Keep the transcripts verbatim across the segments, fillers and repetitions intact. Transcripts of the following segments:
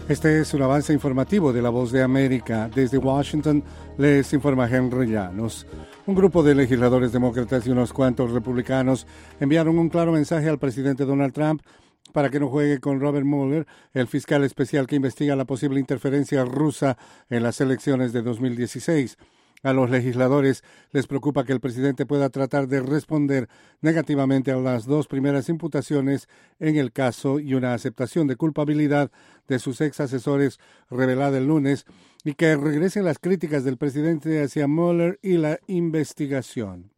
Este es un avance informativo de La Voz de América. Desde Washington les informa Henry Llanos. Un grupo de legisladores demócratas y unos cuantos republicanos enviaron un claro mensaje al presidente Donald Trump para que no juegue con Robert Mueller, el fiscal especial que investiga la posible interferencia rusa en las elecciones de dos mil dieciséis. A los legisladores les preocupa que el presidente pueda tratar de responder negativamente a las dos primeras imputaciones en el caso y una aceptación de culpabilidad de sus ex asesores revelada el lunes, y que regresen las críticas del presidente hacia Mueller y la investigación.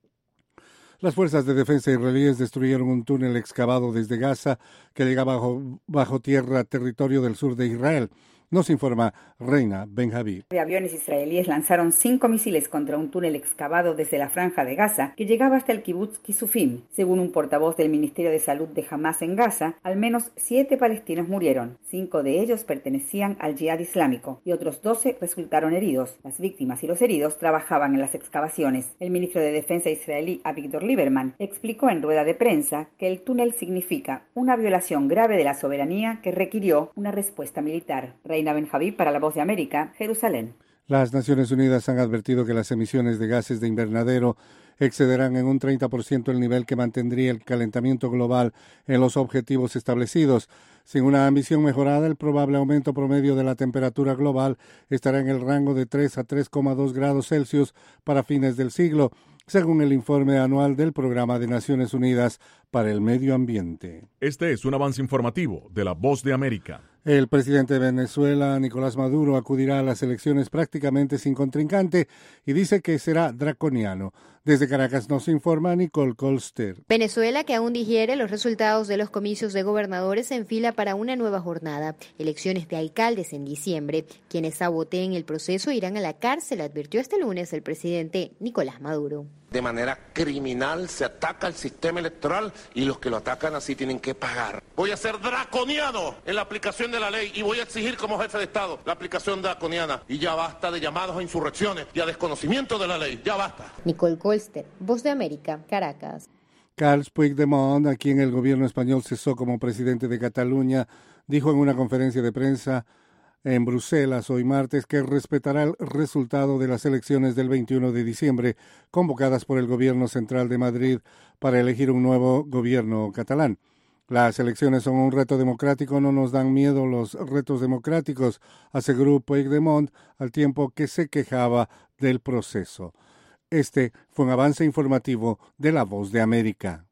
Las fuerzas de defensa israelíes destruyeron un túnel excavado desde Gaza que llegaba bajo, bajo tierra a territorio del sur de Israel. Nos informa Reina Benjaví. Aviones israelíes lanzaron cinco misiles contra un túnel excavado desde la franja de Gaza que llegaba hasta el kibutz Kisufim. Según un portavoz del Ministerio de Salud de Hamás en Gaza, al menos siete palestinos murieron. Cinco de ellos pertenecían al Yihad Islámico y otros doce resultaron heridos. Las víctimas y los heridos trabajaban en las excavaciones. El ministro de Defensa israelí, Avigdor Lieberman, explicó en rueda de prensa que el túnel significa una violación grave de la soberanía que requirió una respuesta militar. Reina Benjaví para La Voz de América, Jerusalén. Las Naciones Unidas han advertido que las emisiones de gases de invernadero excederán en un treinta por ciento el nivel que mantendría el calentamiento global en los objetivos establecidos. Sin una ambición mejorada, el probable aumento promedio de la temperatura global estará en el rango de tres a tres coma dos grados Celsius para fines del siglo, según el informe anual del Programa de Naciones Unidas para el Medio Ambiente. Este es un avance informativo de La Voz de América. El presidente de Venezuela, Nicolás Maduro, acudirá a las elecciones prácticamente sin contrincante y dice que será draconiano. Desde Caracas nos informa Nicole Colster. Venezuela, que aún digiere los resultados de los comicios de gobernadores, se enfila para una nueva jornada. Elecciones de alcaldes en diciembre. Quienes saboteen el proceso irán a la cárcel, advirtió este lunes el presidente Nicolás Maduro. De manera criminal se ataca el sistema electoral y los que lo atacan así tienen que pagar. Voy a ser draconiano en la aplicación de la ley y voy a exigir como jefe de Estado la aplicación draconiana. Y ya basta de llamados a insurrecciones y a desconocimiento de la ley. Ya basta. Nicole Colster, Voz de América, Caracas. Carles Puigdemont, a quien el gobierno español cesó como presidente de Cataluña, dijo en una conferencia de prensa en Bruselas hoy martes que respetará el resultado de las elecciones del veintiuno de diciembre convocadas por el gobierno central de Madrid para elegir un nuevo gobierno catalán. Las elecciones son un reto democrático, no nos dan miedo los retos democráticos, aseguró Puigdemont al tiempo que se quejaba del proceso. Este fue un avance informativo de La Voz de América.